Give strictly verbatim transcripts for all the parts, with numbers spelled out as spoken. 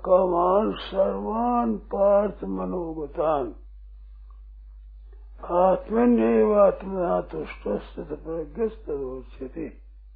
कामान सर्वान पार्थ मनोगतान आत्मन्येव आत्मना तुष्टस्थित प्रज्ञस्तदोच्यते।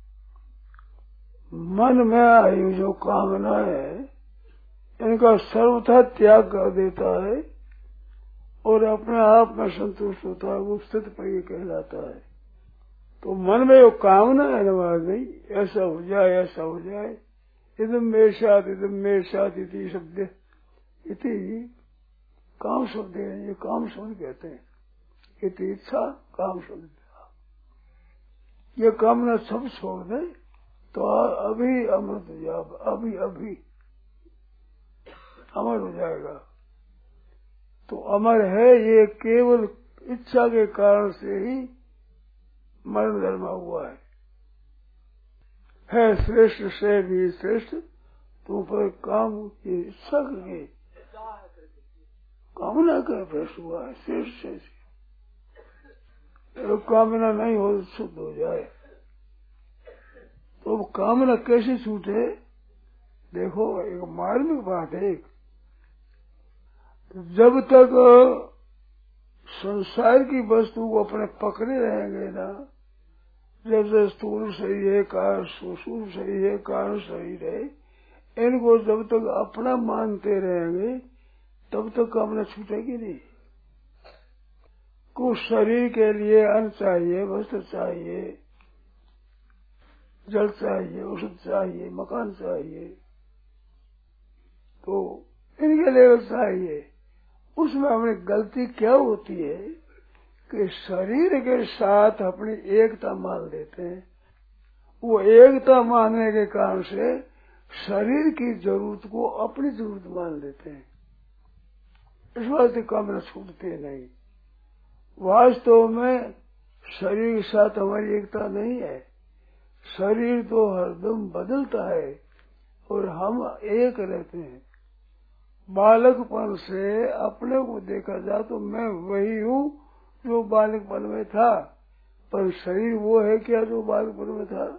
मन में आई जो कामना है इनका सर्वथा त्याग कर देता है और अपने आप में संतुष्ट होता है, वो स्थित प्रज्ञ कहलाता है। तो मन में जो कामना है नवाज नहीं, ऐसा हो जाए ऐसा हो जाए, इदम मेरे साथ इदम मेरे साथ इति शब्द इति काम शब्द है, ये काम शब्द कहते हैं। इति इच्छा काम शब्द, ये कामना सब छोड़ दे तो अभी अमृत हो जाएगा, अभी अभी अमर हो जाएगा। तो अमर है ये केवल इच्छा के कारण से ही मरण धर्मा हुआ है। है श्रेष्ठ से भी श्रेष्ठ, तुम पर काम की इच्छा करके कामना कर भ्रष्ट हुआ है श्रेष्ठ से। तो कामना नहीं हो तो शुद्ध हो जाए। तो कामना कैसे छूटे? देखो एक मार्मिक बात है। एक जब तक संसार की वस्तु को अपने पकड़े रहेंगे ना, जैसे स्थूल शरीर है, कारण सूक्ष्म शरीर है, कारण शरीर है, इनको जब तक अपना मानते रहेंगे तब तक कामना छूटेगी नहीं। कुछ शरीर के लिए अन्न चाहिए, वस्त्र चाहिए, जल चाहिए, औषध चाहिए, मकान चाहिए, तो इनके लिए चाहिए। उसमें हमें गलती क्या होती है कि शरीर के साथ अपनी एकता मान लेते हैं। वो एकता मानने के कारण से शरीर की जरूरत को अपनी जरूरत मान लेते हैं। इस वास्ते कामना छूटते नहीं। वास्तव में शरीर के साथ हमारी एकता नहीं है। शरीर तो हरदम बदलता है और हम एक रहते हैं। बालकपन से अपने को देखा जाए तो मैं वही हूँ जो बालकपन में था, पर शरीर वो है क्या जो बालकपन में था?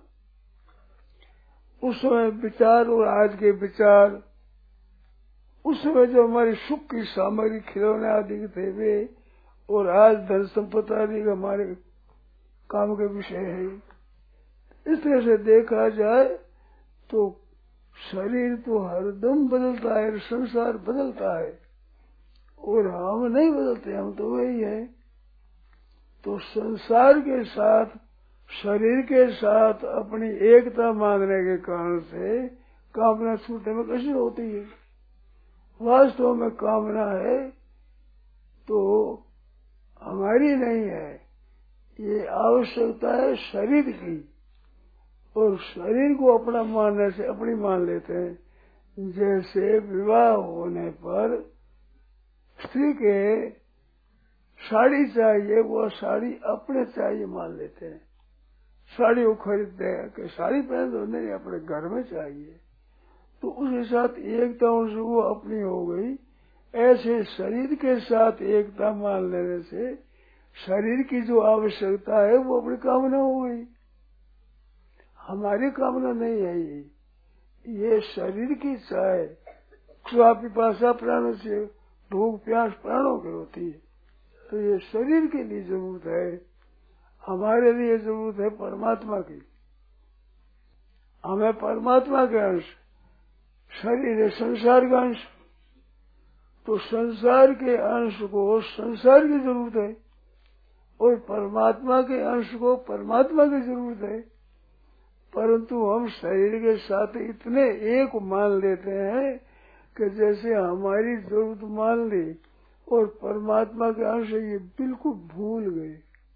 उस समय विचार और आज के विचार, उस समय जो हमारी सुख की सामग्री खिलौने आदि थे वे, और आज धन संपत्ति आदि हमारे काम के विषय है। इस तरह से देखा जाए तो शरीर तो हरदम बदलता है, संसार बदलता है और हम नहीं बदलते, हम तो वही है। तो संसार के साथ शरीर के साथ अपनी एकता मानने के कारण से कामना छूटने में कैसे होती है? वास्तव में कामना है तो हमारी नहीं है, ये आवश्यकता है शरीर की, और शरीर को अपना मानने से अपनी मान लेते हैं। जैसे विवाह होने पर स्त्री के साड़ी चाहिए, वो साड़ी अपने चाहिए मान लेते हैं। साड़ी वो खरीदते हैं कि साड़ी पहन दो, नहीं अपने घर में चाहिए, तो उसके साथ एकता उनसे वो अपनी हो गई। ऐसे शरीर के साथ एकता मान लेने से शरीर की जो आवश्यकता है वो अपनी कामना हो गई। हमारी कामना नहीं है ये, ये शरीर की इच्छा है। क्षुधा पिपासा प्राणों से, भूख प्यास प्राणों की होती है, तो ये शरीर के लिए जरूरत है। हमारे लिए जरूरत है परमात्मा की। हमें परमात्मा के अंश, शरीर है संसार का अंश, तो संसार के अंश को संसार की जरूरत है और परमात्मा के अंश को परमात्मा की जरूरत है। परंतु हम शरीर के साथ इतने एक मान लेते हैं कि जैसे हमारी जरूरत मान ली और परमात्मा के अंश ये बिल्कुल भूल गए।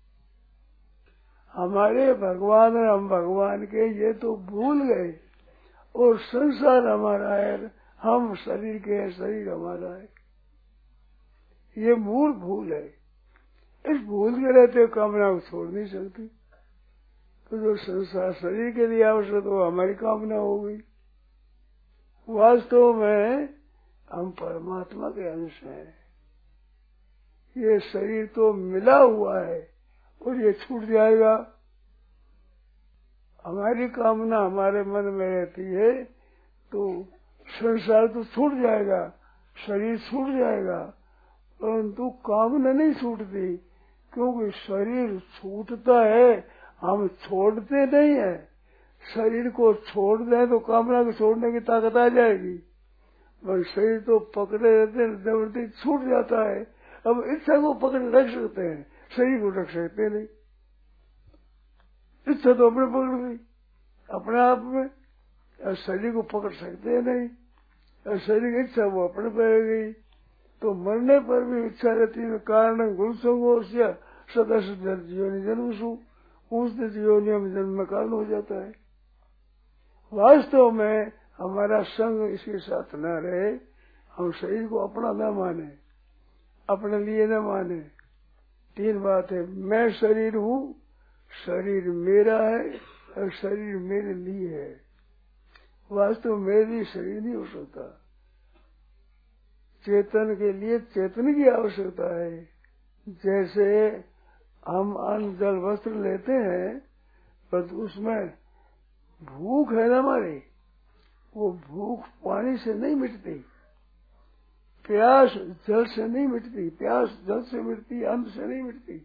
हमारे भगवान और हम भगवान के ये तो भूल गए, और संसार हमारा है, हम शरीर के हैं, शरीर हमारा है। ये मूल भूल है। इस भूल के रहते कामना को छोड़ नहीं सकती। तो जो संसार शरीर के लिए आवश्यक हो हमारी कामना हो गई। वास्तव में हम परमात्मा के अंश हैं। ये शरीर तो मिला हुआ है और ये छूट जाएगा। हमारी कामना हमारे मन में रहती है तो संसार तो छूट जाएगा, शरीर छूट जाएगा, परंतु कामना नहीं छूटती, क्योंकि शरीर छूटता है, हम छोड़ते नहीं है। शरीर को छोड़ दें तो कामना को छोड़ने की ताकत आ जाएगी, पर शरीर तो पकड़े रहते जबरदस्ती छूट जाता है। अब इच्छा को पकड़ रख सकते हैं, शरीर को रख सकते नहीं। इच्छा तो अपने पकड़ गई अपने आप में, और शरीर को पकड़ सकते नहीं, और शरीर की इच्छा वो अपने पे गई। तो मरने पर भी इच्छा रहती है, कारण गुणसंगो सदस्य जीवनी जन्म सु उस जीवनियों में जन्म में कारण हो जाता है। वास्तव में हमारा संग इसके साथ न रहे, हम शरीर को अपना न माने, अपने लिए न माने। तीन बात है, मैं शरीर हूँ, शरीर मेरा है और शरीर मेरे लिए है। वास्तव में मेरे लिए शरीर नहीं हो सकता। चेतन के लिए चेतन की आवश्यकता है। जैसे हम अन्न जल वस्त्र लेते हैं, पर उसमें भूख है ना हमारी, वो भूख पानी से नहीं मिटती, प्यास जल से नहीं मिटती, प्यास जल से मिटती, अन्न से नहीं मिटती।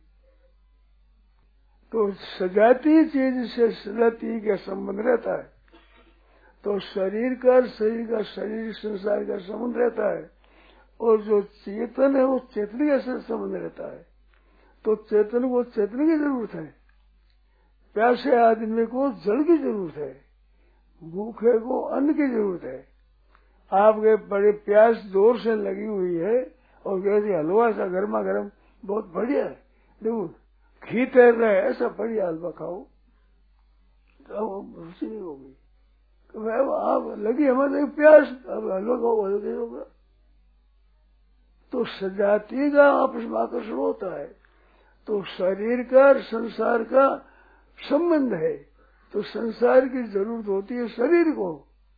तो सजाती चीज से सजाती का संबंध रहता है। तो शरीर का शरीर का शरीर संसार का संबंध रहता है, और जो चेतन है वो चेतन के साथ संबंध रहता है। तो चेतन को चेतन की जरूरत है, प्यासे आदमी को जल की जरूरत है, भूखे को अन्न की जरूरत है। आपके बड़े प्यास जोर से लगी हुई है, और कहते हलवा सा गर्मा गर्म बहुत बढ़िया है, देखो घी तैर रहा है, ऐसा बढ़िया हलवा खाओ, तो रुचि नहीं होगी। तो भाई आप लगी हमारे प्यास, अब हलवा खाओ, हलवा होगा। तो सजाती का आपस में आकर्षण होता है। तो शरीर का संसार का संबंध है, तो संसार की जरूरत होती है शरीर को,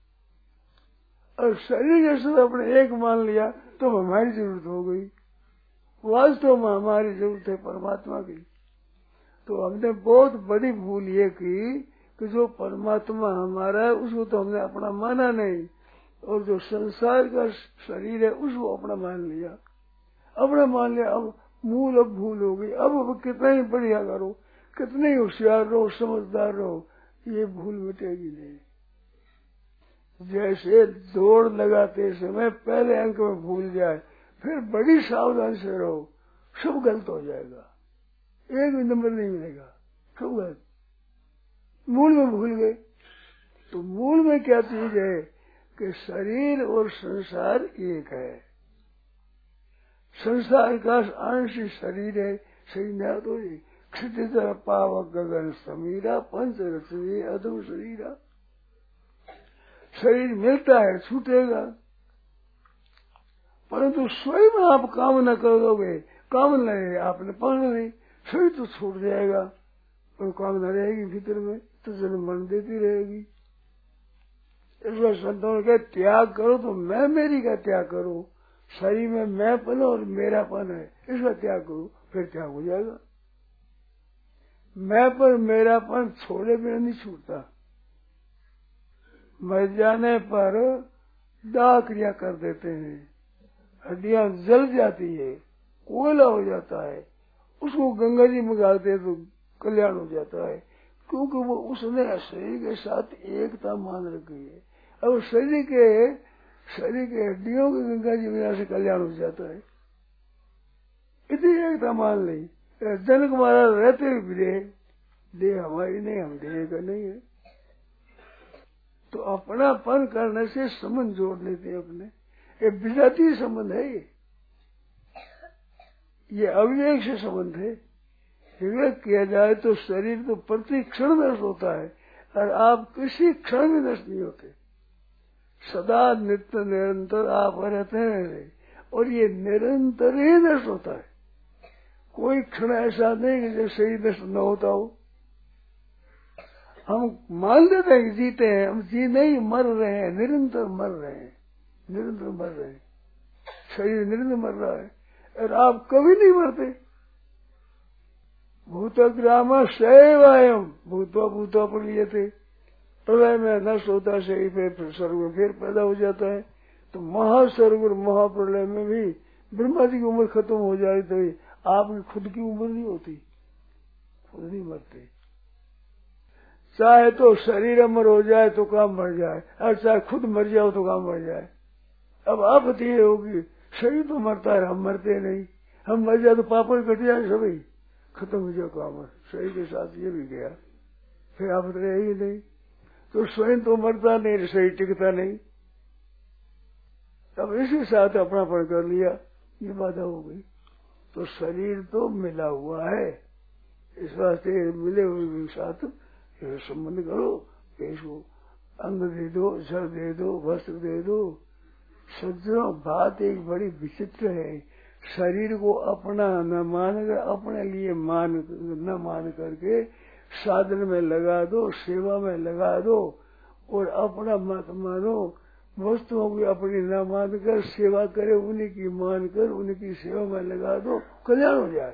और शरीर के साथ अपने एक मान लिया तो हमारी जरूरत हो गई। वास्तव में हमारी जरूरत है परमात्मा की। तो हमने बहुत बड़ी भूल ये की कि जो परमात्मा हमारा है उसको तो हमने अपना माना नहीं, और जो संसार का शरीर है उसको अपना मान लिया, अपना मान लिया। अब मूल अब भूल हो गई। अब अब कितना ही बढ़िया करो, कितने ही होशियार रहो, समझदार रहो, ये भूल मिटेगी नहीं। जैसे दौड़ लगाते समय पहले अंक में भूल जाए, फिर बड़ी सावधानी से रहो, सब गलत हो जाएगा, एक भी नंबर नहीं मिलेगा, सब गलत। मूल में भूल गए। तो मूल में क्या चीज है कि शरीर और संसार एक है। संसार का अंश शरीर है, शरीर न तो क्षितिज पावक गगन समीरा पंच रचने अधम शरीरा। शरीर मिलता है, छूटेगा, परंतु स्वयं आप काम न करोगे, काम नहीं आपने पकड़ ली, शरीर तो छूट जाएगा, और काम न रहेगी भीतर में, तो जन्म मन देती रहेगी। इसलिए संतों ने कहा त्याग करो तो मैं मेरी का त्याग करो, शरीर में मैंपन और मेरापन है, इसका त्याग करो, फिर त्याग हो जाएगा। मैं पर मेरापन छोड़े बिना नहीं छूटता। मर जाने पर दाह क्रिया कर देते हैं, हड्डियां जल जाती है, कोयला हो जाता है, उसको गंगा जी में डालते हैं तो कल्याण हो जाता है, क्योंकि वो उसने शरीर के साथ एकता मान रखी है। अब शरीर के शरीर के हड्डियों की गंगा जी में से कल्याण हो जाता है, इतनी एकता मान ली। जनक महाराज रहते भी देह देह हमारी नहीं, हम देह का नहीं है। तो अपनापन करने से संबंध जोड़ लेते अपने, ये विजातीय संबंध है, ये ये अविवेक से संबंध है। विवेक किया जाए तो शरीर तो प्रति क्षण नष्ट होता है, और आप किसी क्षण में नष्ट नहीं होते, सदा नित्य निरंतर आप रहते हैं, और ये निरंतर ही नष्ट होता है। कोई क्षण ऐसा नहीं कि जब शरीर नष्ट न होता हो। हम मान लेते हैं कि जीते हैं, हम जी नहीं, मर रहे हैं, निरंतर मर रहे हैं, निरंतर मर रहे हैं, शरीर निरंतर मर रहा है, और आप कभी नहीं मरते। भूतग्राम शैवायम भूतवा भूतवा पर लिए थे, प्रलय में नष्ट होता है शरीर, फिर स्वर्ग में फिर पैदा हो जाता है। तो महास्वर्ग और महाप्रलय में भी ब्रह्मा जी की उम्र खत्म हो जाए तो आपकी खुद की उम्र नहीं होती, खुद नहीं मरते। चाहे तो शरीर अमर हो जाए तो काम मर जाए, और चाहे खुद मर जाओ तो काम मर जाए। अब आपत्ति ये होगी शरीर तो मरता है, हम मरते नहीं, हम मर जाए तो पापड़ कट जाए, सभी खत्म हो जाए काम, शरीर के साथ ये भी गया, फिर आप रहे ही नहीं। तो स्वयं तो मरता नहीं, शरीर टिकता नहीं। अब इसी साथ अपनापन कर लिया, ये बाधा हो गई। तो शरीर तो मिला हुआ है, इस वास्ते मिले हुए के साथ संबंध करो। इसको अंग दे दो, जल दे दो, वस्त्र दे दो। सज्जनों, बात एक बड़ी विचित्र है। शरीर को अपना न मानकर, अपने लिए मान न मान करके साधन में लगा दो, सेवा में लगा दो, और अपना मत मानो। वस्तुओं की अपनी न मानकर सेवा करे, उन्हीं की मानकर उनकी सेवा में लगा दो, कल्याण हो जाए।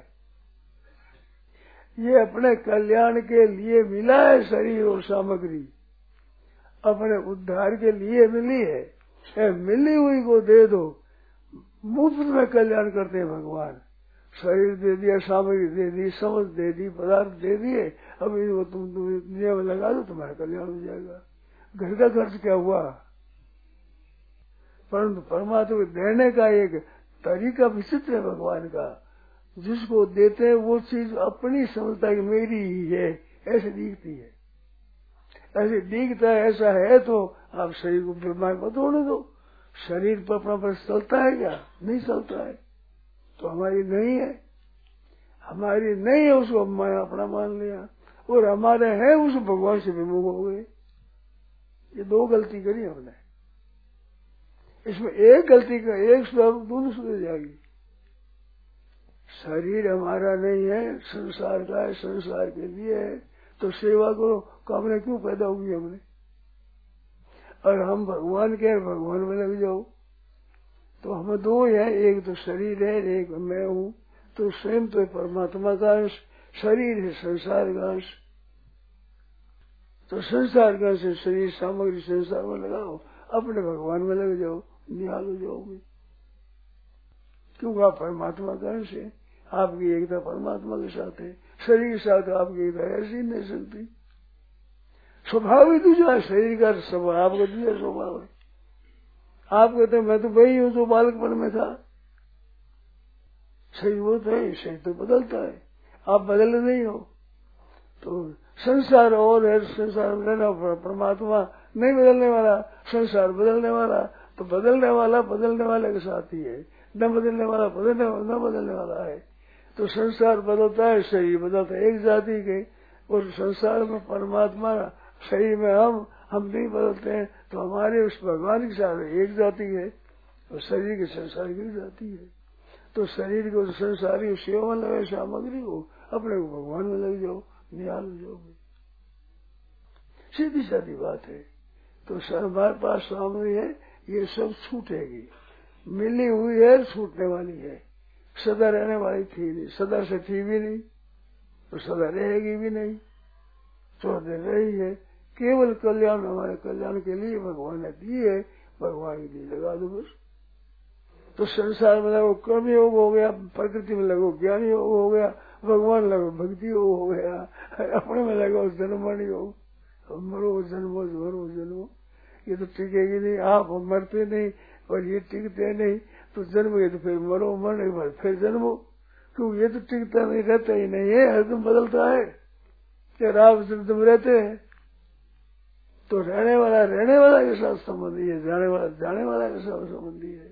ये अपने कल्याण के लिए मिला है शरीर और सामग्री, अपने उद्धार के लिए मिली है। मिली हुई को दे दो, मुफ्त में कल्याण करते हैं भगवान। शरीर दे दिया, सामग्री दे दी, समझ दे दी, पदार्थ दे दिए, अब इनको तुम दुनिया में लगा दो, तुम्हारा कल्याण हो जाएगा। घर का खर्च क्या हुआ? परंतु परमात्मा को देने का एक तरीका विचित्र है भगवान का। जिसको देते हैं वो चीज अपनी समझता है कि मेरी ही है, ऐसे दिखती है, ऐसे दिखता है। ऐसा है तो आप शरीर को ब्रह्मांड में तोड़ दो। शरीर पर अपना पर चलता है क्या? नहीं चलता है, तो हमारी नहीं है, हमारी नहीं है, उसको हमने अपना मान लिया, और हमारे है उस भगवान से विमुख हो गए। ये दो गलती करी हमने। इसमें एक गलती का एक सुधार, दोनों सुधर जाएगी। शरीर हमारा नहीं है, संसार का है, संसार के लिए है, तो सेवा करो। कामना क्यों पैदा हुई हमने? और हम भगवान के, भगवान में लग जाओ। तो हम दो है, एक तो शरीर है, एक मैं हूँ। तो स्वयं तो परमात्मा का अंश, शरीर है संसार का अंश। तो संसार का अंश शरीर सामग्री संसार में लगाओ, अपने भगवान में लग जाओ, निहाल हो जाओगे। क्योंकि आप परमात्मा का अंश है, आपकी एकता परमात्मा के साथ है। शरीर के साथ आपकी एकता ऐसी नहीं सकती। स्वभाव ही दूसरा है, शरीर का स्वभाव आपका दूसरा स्वभाव है। आप कहते मैं तो वही हूँ जो बालकपन में था। सही वो तो है, शरीर तो बदलता है, आप बदल नहीं हो। तो संसार और है, संसार में रहना, परमात्मा नहीं बदलने वाला, संसार बदलने वाला। तो बदलने वाला बदलने वाले के साथ ही है, न बदलने वाला बदलने न बदलने वाला है। तो संसार बदलता है, शरीर बदलता है, एक जाति के। और संसार में परमात्मा, शरीर में हम हम नहीं बदलते हैं। तो हमारे उस भगवान के साथ एक जाति है, और शरीर के संसार की जाति है। तो शरीर को संसारी सेवा में लगे, सामग्री को अपने को भगवान में लग जाओ, निहाल हो जाओगे। सीधी सादी बात है। तो हमारे पास सामग्री है, ये सब छूटेगी, मिली हुई है, छूटने वाली है। सदा रहने वाली थी नहीं, सदा से थी भी नहीं, तो सदा रहेगी भी नहीं। तो रही है, केवल कल्याण, हमारे कल्याण के लिए भगवान ने दी है, भगवान के लिए लगा दो बस। तो संसार में लगो कर्म योग हो गया, प्रकृति में लगो ज्ञान योग हो गया, भगवान लगो भक्ति योग हो गया, अपने में लगो जन्मण योग। मरो जन्मो मरो जन्मो, ये तो टिकेगी नहीं। आप मरते नहीं और ये टिकते नहीं, तो जन्म ये तो फिर मरो, मरने के बाद फिर जन्मो। क्योंकि ये तो टिकता नहीं, रहता ही नहीं है, हरदम बदलता है। क्या राम तुम रहते हैं तो रहने वाला रहने वाला के साथ संबंधी है, जाने वाला जाने वाला के साथ संबंधी है।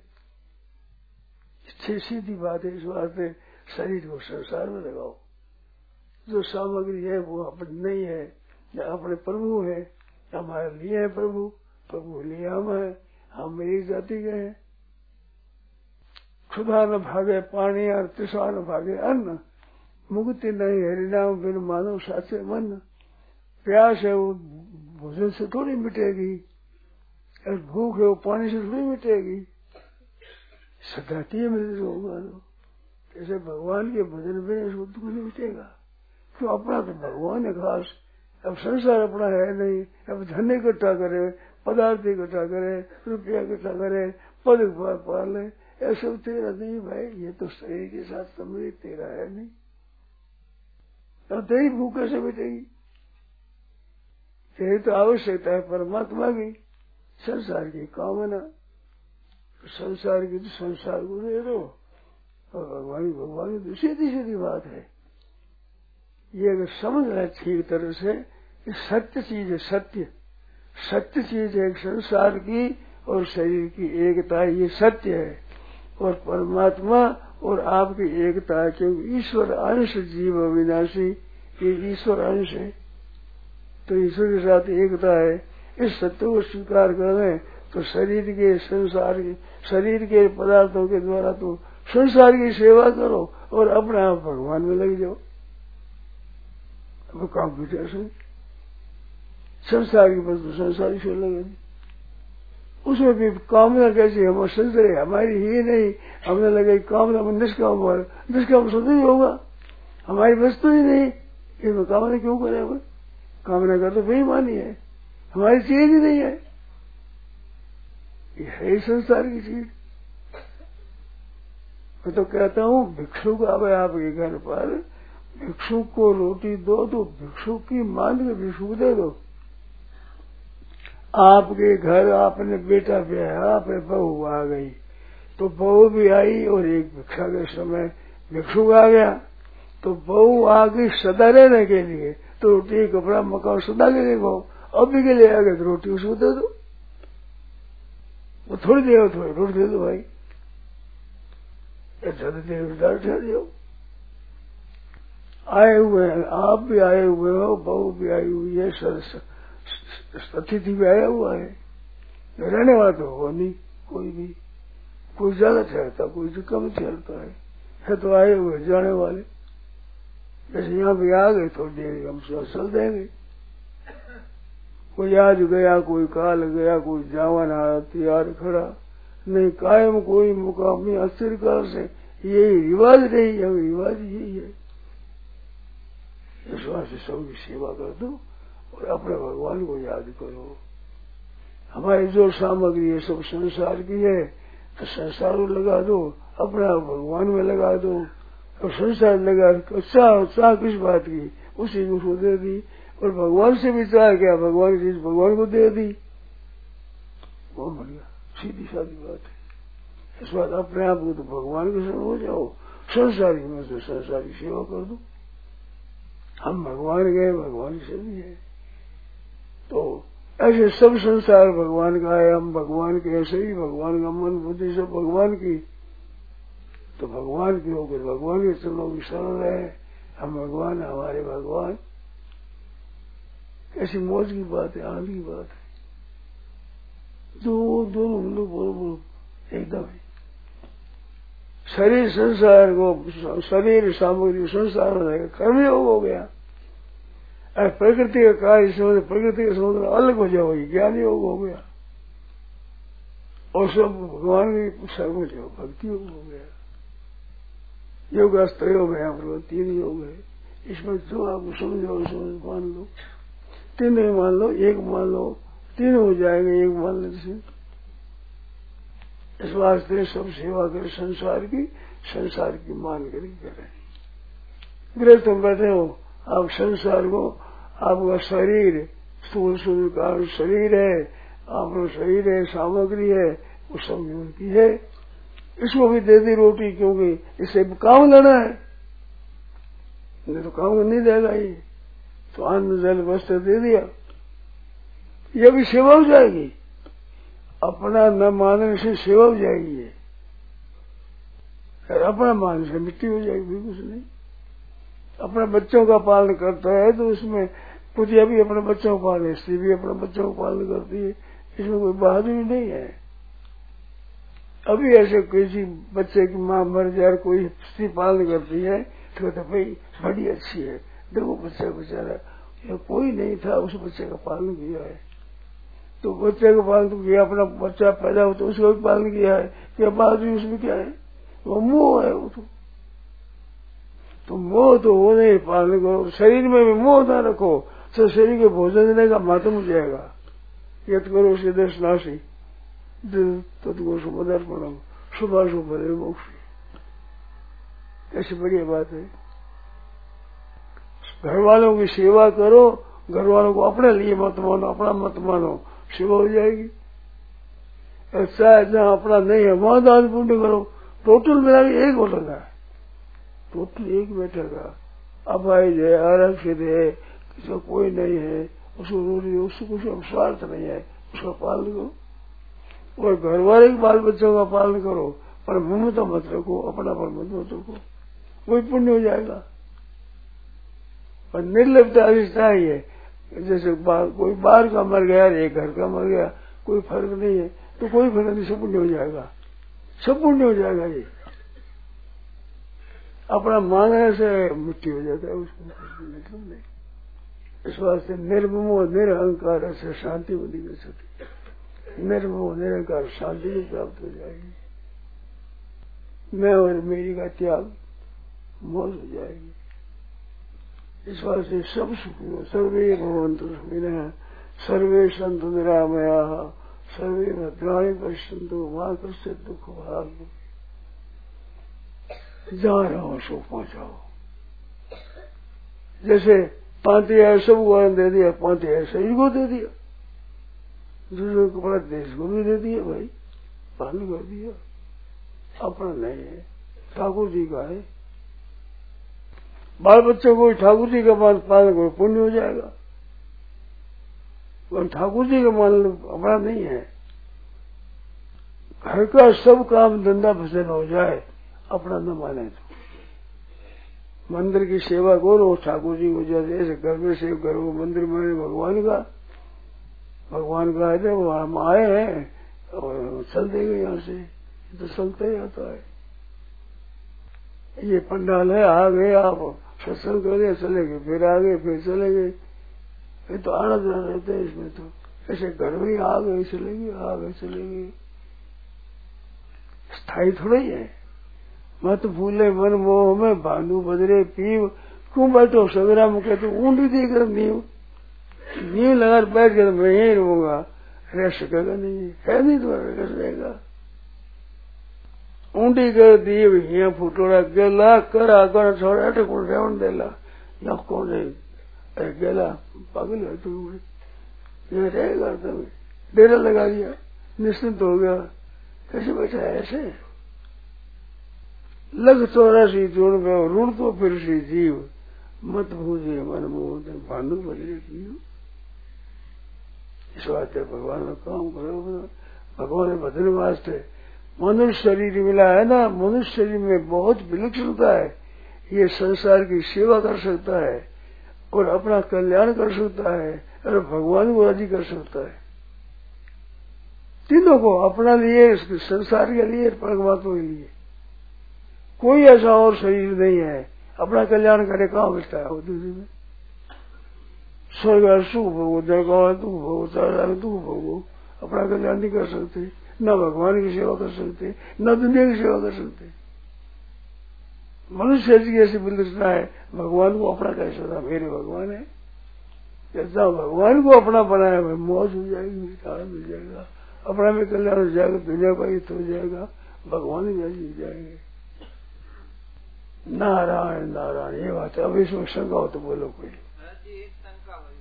सीधी बात है। इस वास्ते शरीर को संसार में लगाओ। जो सामग्री है वो अपनी नहीं है, या अपने प्रभु है, हमारे लिए है प्रभु, प्रभु लिए हम है, हम एक जाति के हैं। क्षुधा न भागे पानी और तृषा न भागे अन्न, मुक्ति नहीं हरिनाम बिन मानव साचे मन। प्यास है वो भोजन से थोड़ी मिटेगी, और भूख है वो पानी से थोड़ी मिटेगी। सदाती में जो मानो, जैसे भगवान के भजन में दुख नहीं मिटेगा। क्यों? अपना तो भगवान है खास, अब संसार अपना है नहीं, अब धन इकट्ठा करे, पदार्थ इकट्ठा करे, रुपया इकट्ठा करे, पद पाले, ऐसा तेरा नहीं भाई, ये तो शरीर के साथ सम्मिलित तेरा है नहीं। अब तेरी भूख कैसे मिटेगी? तेरी तो आवश्यकता है परमात्मा की, संसार की कामना। संसार की तो संसार को दे दो, और भगवान भगवान की सीधी सीधी बात है। ये अगर समझ रहे ठीक तरह से, ये सत्य चीज है, सत्य सत्य चीज है। संसार की और शरीर की एकता, ये सत्य है। और परमात्मा और आपकी एकता है, क्योंकि ईश्वर अंश जीव अविनाशी, ये ईश्वर अंश है, तो ईश्वर के साथ एकता है। इस सत्य को स्वीकार करें तो शरीर के संसार के शरीर के पदार्थों के द्वारा तो संसार की सेवा करो और अपने आप भगवान में लग जाओ। अब कॉम्प्यूटर से संसार की वस्तु संसारी से लगे, उसमें भी कामना कैसी हम संसार हमारी ही नहीं, हमने लगे कामना में निष्काम हो, निष्काम शुद्ध ही होगा, हमारी वस्तु ही नहीं, इसमें कामना क्यों करें? कामना कर तो बेईमानी है, हमारी चीज ही नहीं है, ये है संसार की चीज। मैं तो कहता हूँ भिक्षुक आवे आपके घर पर, भिक्षुक को रोटी दो तो भिक्षुक की मान के भिक्षुक दे दो। आपके घर आपने बेटा ब्याह, आपने बहू आ गई, तो बहू भी आई और एक भिक्षा के समय भिक्षुक आ गया, तो बहू आ गई सदा रहने के लिए, तो रोटी कपड़ा मकान सदा के लिए कहो, अभी के लिए आ गए तो रोटी उसको दे दो, वो थोड़ी देर थोड़ी रोटी दे दो भाई, ज्यादा देर उधार ठहर जाओ। आए हुए हैं, आप भी आए हुए हो, बहू भी आई हुई है, अतिथि भी आया हुआ है, रहने वाला तो हो नहीं कोई भी, कोई ज्यादा ठहरता कोई जो कम ठहरता है, है तो आए हुए जाने वाले। जैसे यहाँ भी आ गए थोड़ी देर हम चल देंगे, कोई आज गया कोई काल गया, कोई जावन आया तैयार खड़ा नहीं, कायम कोई मुकामी अस्थिर काल से, यही रिवाज नहीं है, रिवाज यही है। इस बात से सबकी सेवा कर दो और अपने भगवान को याद करो। हमारी जो सामग्री है सब संसार की है, तो संसार को लगा दो, अपना भगवान में लगा दो, और संसार लगा चाह चाह किस बात की, उसी को उसको दे दी, और भगवान से भी चाह क्या, भगवान की चीज भगवान को दे दी, वो बढ़िया सीधी सादी बात है। इस बात अपने आप को तो भगवान के संग हो जाओ, संसारी में तो संसार की सेवा कर दो। हम भगवान गए, भगवान से भी है, तो ऐसे सब संसार भगवान का है, हम भगवान के, ऐसे ही भगवान का मन बुद्धि सब भगवान की, तो भगवान की होकर भगवान के चरणों की शरण रहे, हम भगवान हमारे भगवान। ऐसी मौज की बात है, आनंद की बात है, दो दोनों हम लोग बरोबर एकदम शरीर संसार को, शरीर सामग्री संसार में रहेगा, कर्मयोग हो गया। प्रकृति का कार्य समझ, प्रकृति के समुद्र अलग हो जाओ, ज्ञान योग हो गया, और सब भगवान की सर्व जो भक्ति योग हो गया। योग योग है, यहाँ तीन योग है, इसमें जो आप समझो समझ मान लो, तीन नहीं मान लो, एक मान लो, तीन हो जाएंगे एक मान लेने से। इस वास्ते सब सेवा करें संसार की, संसार की मान कर करें। गृहस्थ में बैठे हो आप, संसार को, आपका शरीर स्थूल सूर्य का शरीर है, आपका शरीर है, सामग्री है, वो सब की है, इसको भी दे दी रोटी, क्योंकि इससे काम लेना है, नहीं तो काम नहीं देगा ये, तो अन्न जल वस्त्र दे दिया, यह भी सेवा हो जाएगी। अपना न मानने से सेवा हो जाएगी ये, अपना मानने से मिट्टी हो जाएगी, कुछ नहीं। अपने बच्चों का पालन करता है तो उसमें पुतिया भी अपने बच्चों को पाले, स्त्री भी अपने बच्चों को पालन करती है, इसमें कोई बहादुरी नहीं है। अभी ऐसे किसी बच्चे की माँ मर जाए, कोई स्त्री पालन करती है तो कहते भाई बड़ी अच्छी है, देखो बच्चा बेचारा, कोई नहीं था उस बच्चे का पालन किया है, तो बच्चे का पालन तो किया, अपना बच्चा पैदा हो तो उसका भी पालन किया है, क्या बहादुरी उसमें क्या है, वो मोह है, वो तो तो मोह तो हो नहीं, पालन करो, शरीर में भी मोह ना रखो तो शरीर के भोजन देने का मातम हो जाएगा। यत करो सिद्धेश नाशी तत्को सुमदर्पणम शुभाशुभ भले मोक्ष। ऐसी बढ़िया बात है। घर वालों की सेवा करो, घर वालों को अपने लिए मत मानो, अपना मत मानो, सेवा हो जाएगी। ऐसा जहाँ अपना नहीं है वहां दान पुण्य करो। टोटल मिला के एक बैठेगा, टोटल एक बैठेगा। अपाहिज है, आरक्षित है, किसी कोई नहीं है, उसको रोटी उसको कुछ स्वार्थ नहीं है, उसका पालन करो। और घर वाले के बाल बच्चों का पालन करो, पर ममता मत रखो, अपना पर मत मत रखो, वही पुण्य हो जाएगा। और निर्लिप्तता चाहिए। जैसे बार, कोई बाहर का मर गया, एक घर का मर गया, कोई फर्क नहीं है, तो कोई फर्क नहीं, सब पुण्य हो जाएगा, सब पुण्य हो जाएगा। ये अपना मांगने से मिट्टी हो जाता है, उसको मतलब नहीं। इस वास्ते निर्ममो निरहंकार से शांति बनी कर सकती। निर्ममो निरहंकार शांति भी प्राप्त हो जाएगी। मैं और मेरी का त्याग मौज हो जाएगी। इस वास्ते सब सुखी हो। सर्वे भवन्तु सुखिनः, सर्वे सन्तु निरामयाः, सर्वे भद्राणि पश्यन्तु मा कश्चित् दुःख भाग्। जहाँ रहो सुख पहुंचाओ। जैसे पांति है सबको आनंद दे दिया, पांति है शरीर को दे दिया, दूसरे को बड़ा देश को भी दे दिया, भाई पालन कर दिया। अपना नहीं है, ठाकुर जी का है। बाल बच्चों को ठाकुर जी का पालन करो, पुण्य हो जाएगा। और ठाकुर जी का मान अपना नहीं है। घर का सब काम धंधा भजन हो जाए, अपना न माने तो। मंदिर की सेवा करो, ठाकुर जी को जैसे ऐसे घर में सेव करो, मंदिर में भगवान का भगवान का है वो हम आए हैं और चल देंगे यहाँ से, तो चलते ही आता है। ये पंडाल है, आ गए आप सत्संग कर दिया, चले गए, फिर आ गए, फिर चले गए, ये तो आना जाना रहता है इसमें। तो ऐसे घर में आ गए चले गए, आ गए चले गए, स्थायी थोड़ा ही है। मत भूले मन मोह में भांडू बदरे पीव, क्यों बैठो सवेरा में कहते ऊंडी देकर नींव नींव लगा बैठ गया, मैं यही रहूंगा, रह सकेगा नहीं, है नहीं तो कैसे रहेगा। ऊंडी कर दी हिया फुटोड़ा गेला कर आकर छोड़ा कौन रेवन देला या कौन है गेला पागल है तू, ये रहेगा तभी डेरा लगा दिया, निश्चिंत हो गया। कैसे बैठा है ऐसे। लग चौरासी जोड़ में ऋण तो फिर सी जीव, मत भूजे मन मोह भांडू बदले जीव। इस बात है भगवान का काम करो, भगवान ने भजन वास्ते मनुष्य शरीर मिला है ना। मनुष्य शरीर में बहुत विलक्षणता है। ये संसार की सेवा कर सकता है और अपना कल्याण कर सकता है और भगवान को राजी कर सकता है। तीनों को, अपना लिए, संसार के लिए, परमात्मा के लिए। कोई ऐसा और शरीर नहीं है अपना कल्याण करे। कहाँ बचता है वो दूसरे में। स्वर्ग सुख भोगो, जगह दुख भोगो, चार दुख भोगो, अपना कल्याण नहीं कर सकते, न भगवान की सेवा कर सकते, न दुनिया की सेवा कर सकते। मनुष्य की ऐसी विलक्षणता है, भगवान को अपना कह सकता, मेरे भगवान है। जैसा भगवान को अपना बनाया है, मौज हो जाएगी, आनंद हो जाएगा, अपना में कल्याण हो जाएगा, दुनिया का हित हो जाएगा, भगवान ही राजी हो जाएंगे। नारायण नारायण, ये बात है। अब इसमें शंका हो तो बोलो कोई। एक शंका हुई,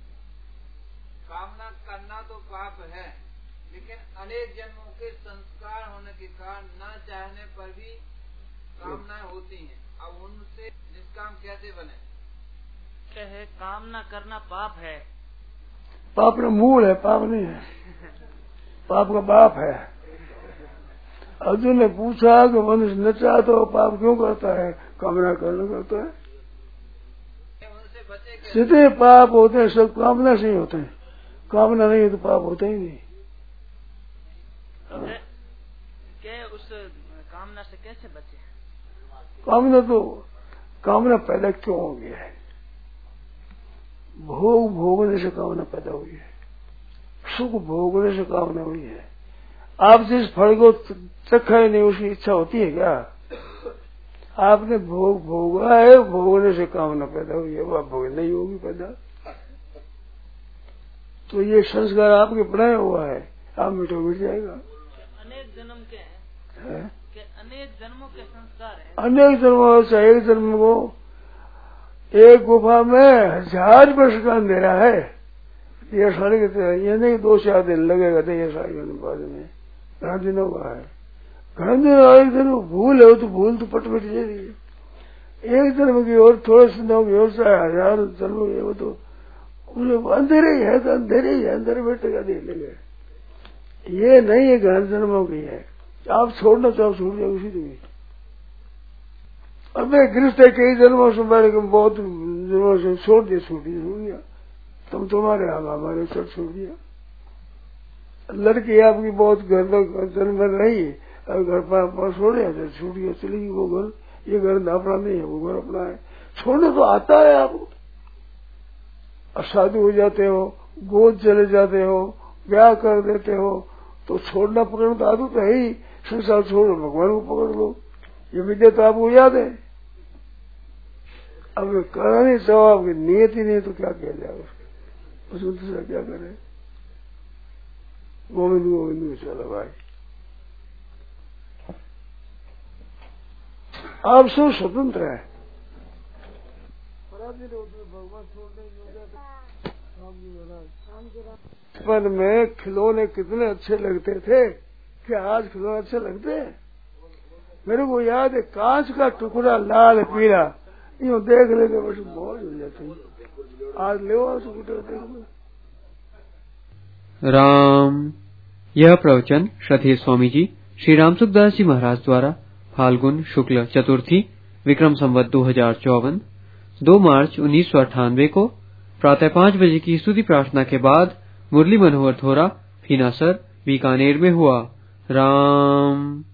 कामना करना तो पाप है, लेकिन अनेक जन्मों के संस्कार होने के कारण न चाहने पर भी कामनाएं होती हैं। अब उनसे निष्काम कैसे बने? है कामना करना पाप है। पाप का मूल है, पाप नहीं है। पाप का बाप है। अर्जुन ने पूछा कि मनुष्य न चाह तो पाप क्यों करता है? कामना करना करता है। सीधे पाप होते हैं सब कामना से ही होते हैं। कामना नहीं है तो पाप होता ही नहीं। क्या उस कामना से कैसे बचे? कामना तो कामना पैदा क्यों हो गया है? भोग भोगने से कामना पैदा हुई है, सुख भोगने से कामना हुई है। आप जिस फल को चखा ही नहीं उसकी इच्छा होती है क्या? आपने भोग भोगा है, भोगने से कामना पैदा हुई है, वह भोग नहीं होगी पैदा। तो ये संस्कार आपके बनाया हुआ है, आप मिटो मिट जाएगा। अनेक जन्म के हैं है? कि अनेक जन्मों के संस्कार हैं। अनेक जन्मों से एक जन्म को एक गुफा में हजार वर्ष का अंधेरा है, ये साड़ी के ये नहीं दो चार दिन लगेगा तो ये साड़ी होने बाद में घना दिनों का है। घना दिन एक दिन भूल है तो भूल तो पट मिट जाएगी। एक जन्म की और थोड़े से दिनों की और चाहे हजार जन्म की वो तो अंधेरे ही है, तो अंधेरे ही है, अंधेरे बैठेगा देख लेंगे। ये नहीं है घना जन्मों की है, आप छोड़ना चाहो छूट जाओ उसी दिन। अब मैं गृहस्थ कई जन्मों से बैठ के बहुत जन्मों से छोड़ दिया छूट दिया छूट दिया, तुम तुम्हारे हम हमारे सब छोड़ दिया। लड़की आपकी बहुत घर जन्म में रही, अब घर पर छोड़े छूट गया, चली गई वो घर, ये घर अपना नहीं है, वो घर अपना है। छोड़ने तो आता है आपको, असाधु हो जाते हो, गोद चले जाते हो, ब्याह कर देते हो, तो छोड़ना पकड़ना तो आदत है ही। संसार छोड़ो भगवान को पकड़ लो, ये विद्या तो आपको याद है। अब करना नहीं चाहो, आपकी नियत ही नहीं तो क्या किया जाए उसको, उसको दूसरा क्या करे। गोविंद गोविंद चलो भाई, आप सब स्वतंत्र है। भगवान छोड़ने बचपन में खिलौने कितने अच्छे लगते थे, क्या आज खिलौने अच्छे लगते हैं? मेरे को याद है कांच का टुकड़ा लाल पीला यूं देख लेके बस मौज हो जाती है। आज ले देखो राम। यह प्रवचन श्रद्धेय स्वामी जी श्री रामसुखदास जी महाराज द्वारा फाल्गुन शुक्ल चतुर्थी विक्रम संवत दो हजार चौवन दो मार्च उन्नीस सौ अट्ठानवे को प्रातः पाँच बजे की स्तुति प्रार्थना के बाद मुरली मनोहर थोरा फीनासर बीकानेर में हुआ। राम।